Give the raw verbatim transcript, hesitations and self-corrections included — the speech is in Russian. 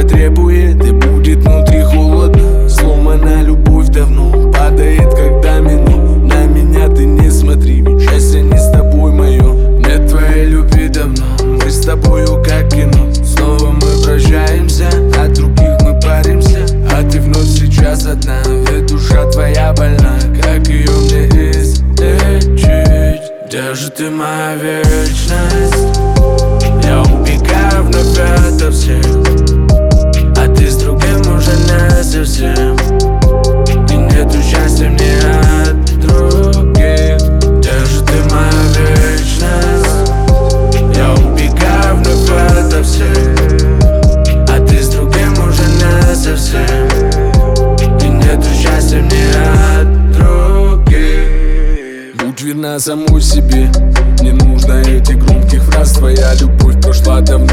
потребует, и будет внутри холодно. Сломана любовь давно падает, как домино. На меня ты не смотри, ведь счастье не с тобой мое. Нет твоей любви давно, мы с тобою как кино. Снова мы прощаемся, от других мы паримся, а ты вновь сейчас одна, ведь душа твоя больна. Как ее мне излечить? Где же ты, моя вечность? Я убегаю вновь ото всех, а ты с другим уже не совсем. И нету счастья мне от других. Где же ты, моя вечность? Я убегаю вновь ото всех, а ты с другим уже не совсем. И нету счастья мне от других. Будь верна самой себе, не нужно этих громких фраз. Твоя любовь прошла давно